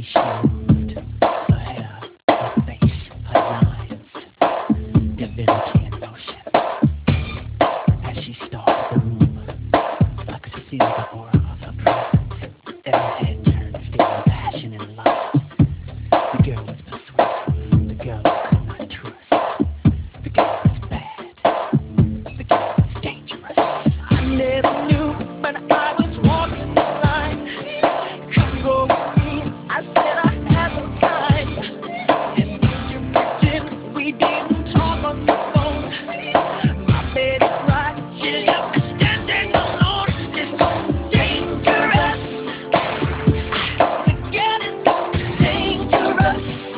she moved her hair, her face, her lines, divinity in motion. As she stalked the room, I could feel the aura of her presence. Every head turned, feeling passion and lust. The girl was persuasive. The girl I could not trust. The girl was bad. The girl was dangerous. I never knew when I was walking the line. Come go with me. I said I had no time. And did you pretend we didn't talk on the phone? My baby cried. She left me standing alone. It's so dangerous. Forget it. Dangerous.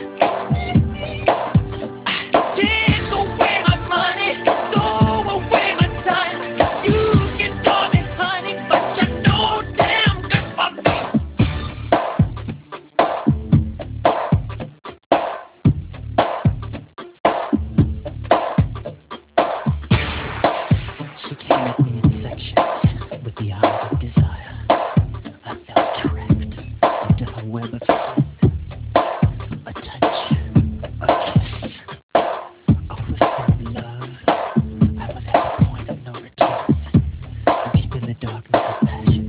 Take away my money. Throw away my time. You can call me honey, but you're no damn good for me. She came at me in sections with the eyes of desire. I felt trapped into her web of sin. A touch, a kiss, a whisper of love. I was at the point of no return. Deep in the darkness of passion,